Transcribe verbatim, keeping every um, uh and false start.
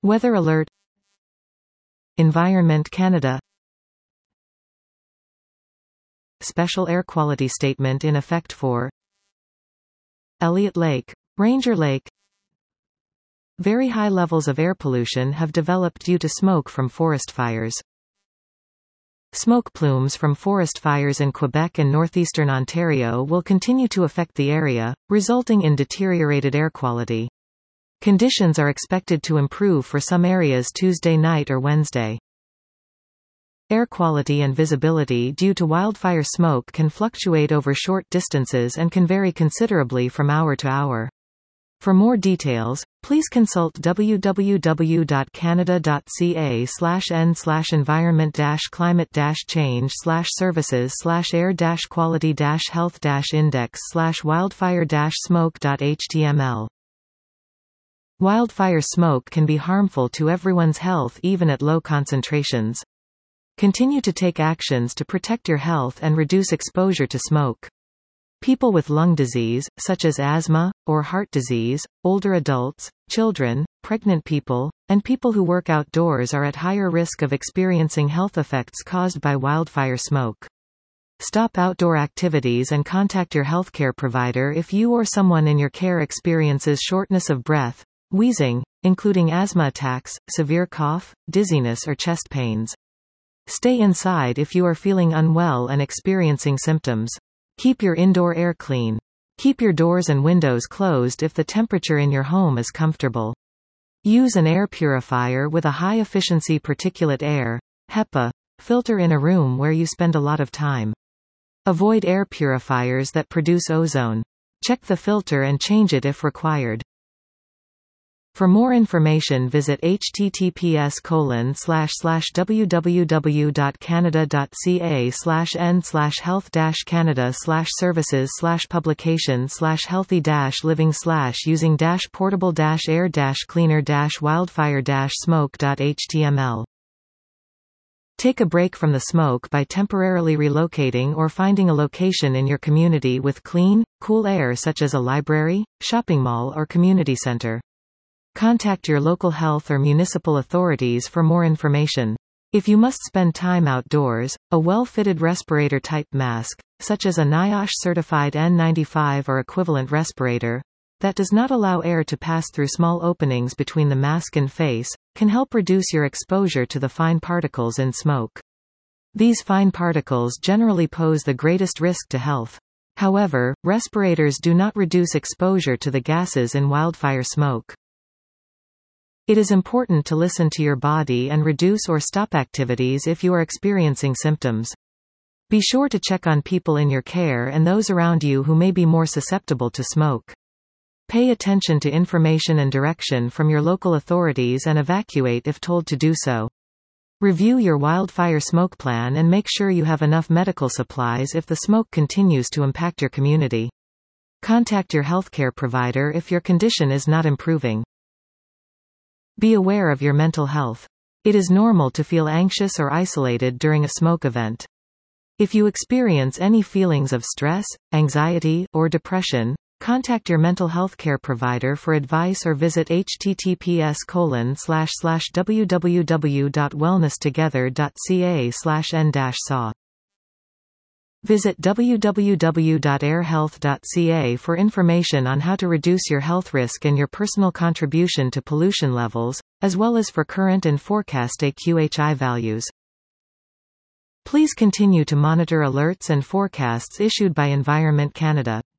Weather alert. Environment Canada. Special air quality statement in effect for Elliott Lake, Ranger Lake. Very high levels of air pollution have developed due to smoke from forest fires. Smoke plumes from forest fires in Quebec and northeastern Ontario will continue to affect the area, resulting in deteriorated air quality. Conditions are expected to improve for some areas Tuesday night or Wednesday. Air quality and visibility due to wildfire smoke can fluctuate over short distances and can vary considerably from hour to hour. For more details, please consult w w w dot canada dot c a slash n slash environment dash climate dash change slash services slash air dash quality dash health dash index slash wildfire dash smoke dot h t m l. Wildfire smoke can be harmful to everyone's health even at low concentrations. Continue to take actions to protect your health and reduce exposure to smoke. People with lung disease, such as asthma, or heart disease, older adults, children, pregnant people, and people who work outdoors are at higher risk of experiencing health effects caused by wildfire smoke. Stop outdoor activities and contact your healthcare provider if you or someone in your care experiences shortness of breath, wheezing, including asthma attacks, severe cough, dizziness or chest pains. Stay inside if you are feeling unwell and experiencing symptoms. Keep your indoor air clean. Keep your doors and windows closed if the temperature in your home is comfortable. Use an air purifier with a high-efficiency particulate air (HEPA) filter in a room where you spend a lot of time. Avoid air purifiers that produce ozone. Check the filter and change it if required. For more information visit h t t p s colon slash slash w w w dot canada dot c a slash n slash health dash canada slash services slash publication slash healthy dash living slash using dash portable dash air dash cleaner dash wildfire dash smoke dot h t m l. Take a break from the smoke by temporarily relocating or finding a location in your community with clean, cool air such as a library, shopping mall or community center. Contact your local health or municipal authorities for more information. If you must spend time outdoors, a well-fitted respirator-type mask, such as a NIOSH-certified N ninety-five or equivalent respirator, that does not allow air to pass through small openings between the mask and face, can help reduce your exposure to the fine particles in smoke. These fine particles generally pose the greatest risk to health. However, respirators do not reduce exposure to the gases in wildfire smoke. It is important to listen to your body and reduce or stop activities if you are experiencing symptoms. Be sure to check on people in your care and those around you who may be more susceptible to smoke. Pay attention to information and direction from your local authorities and evacuate if told to do so. Review your wildfire smoke plan and make sure you have enough medical supplies if the smoke continues to impact your community. Contact your healthcare provider if your condition is not improving. Be aware of your mental health. It is normal to feel anxious or isolated during a smoke event. If you experience any feelings of stress, anxiety, or depression, contact your mental health care provider for advice or visit h t t p s colon slash slash w w w dot wellness together dot c a slash n dash s a. Visit w w w dot air health dot c a for information on how to reduce your health risk and your personal contribution to pollution levels, as well as for current and forecast A Q H I values. Please continue to monitor alerts and forecasts issued by Environment Canada.